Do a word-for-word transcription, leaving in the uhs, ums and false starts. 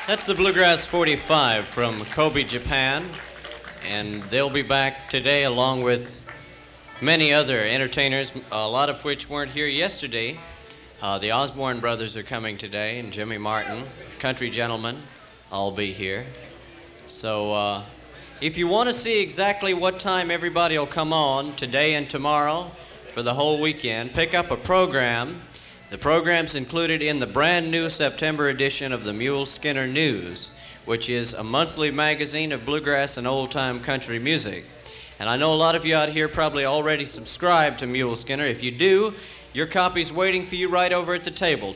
That's the Bluegrass forty-five from Kobe, Japan, and they'll be back today along with many other entertainers, a lot of which weren't here yesterday. Uh, the Osborne brothers are coming today, and Jimmy Martin, Country Gentlemen, all be here. So uh, if you want to see exactly what time everybody will come on today and tomorrow for the whole weekend, pick up a program. The program's included in the brand new September edition of the Mule Skinner News, which is a monthly magazine of bluegrass and old-time country music. And I know a lot of you out here probably already subscribe to Mule Skinner. If you do, your copy's waiting for you right over at the table.